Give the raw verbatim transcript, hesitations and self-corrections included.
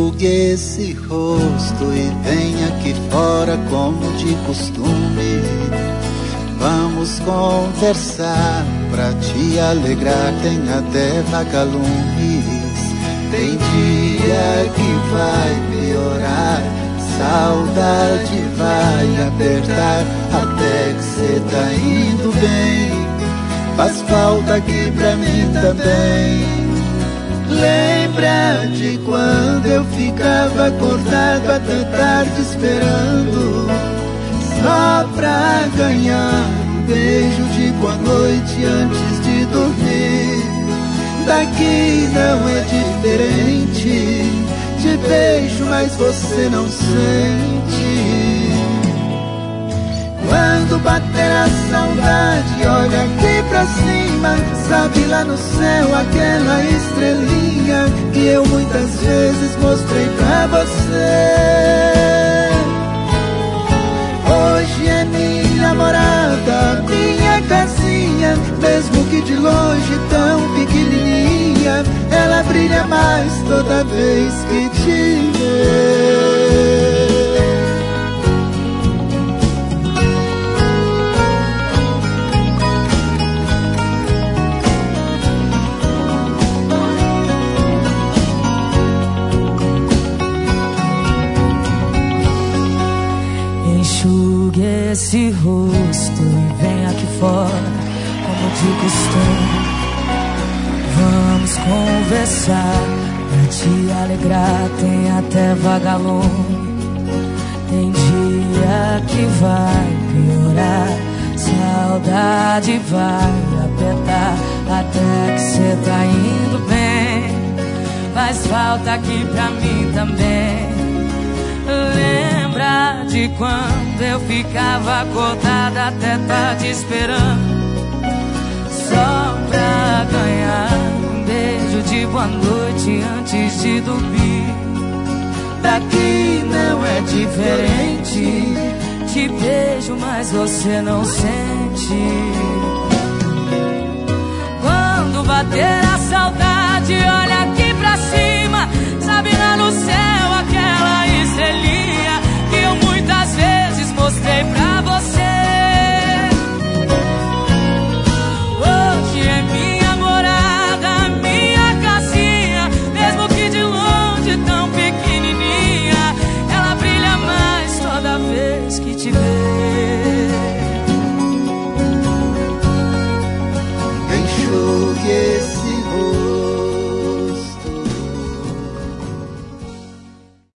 Enxugue esse rosto e venha aqui fora como de costume. Vamos conversar pra te alegrar, tem até vagalumes. Tem dia que vai piorar, saudade vai apertar, até que cê tá indo bem. Faz falta aqui pra mim também. Lembra de quando eu ficava acordado até tarde esperando, só pra ganhar um beijo de boa noite antes de dormir. Daqui não é diferente, te beijo mas você não sente. Quando bater a saudade, olha aqui pra cima, sabe lá no céu aquela estrelinha que eu muitas vezes mostrei pra você. Hoje é minha morada, minha casinha, mesmo que de longe tão pequenininha, ela brilha mais toda vez que te vê. Enxugue esse rosto e vem aqui fora, como de costume. Vamos conversar pra te alegrar, tem até vagalume. Tem dia que vai piorar, saudade vai apertar, até que cê tá indo bem. Faz falta aqui pra mim também. Lembra de quando eu ficava acordada até tarde esperando, só pra ganhar um beijo de boa noite antes de dormir. Daqui não é diferente, te beijo mas você não sente. Quando bater a saudade, olha